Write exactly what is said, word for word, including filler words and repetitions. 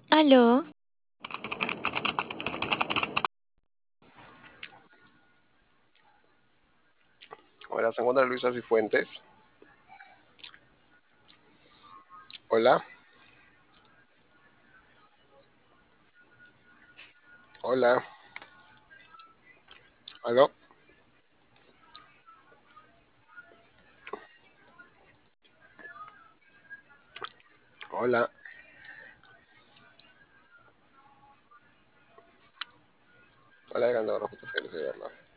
Aló, Hola, se encuentra Luisa Cifuentes. Hola, hola, aló, hola. Hola, Alejandro, justo se llama.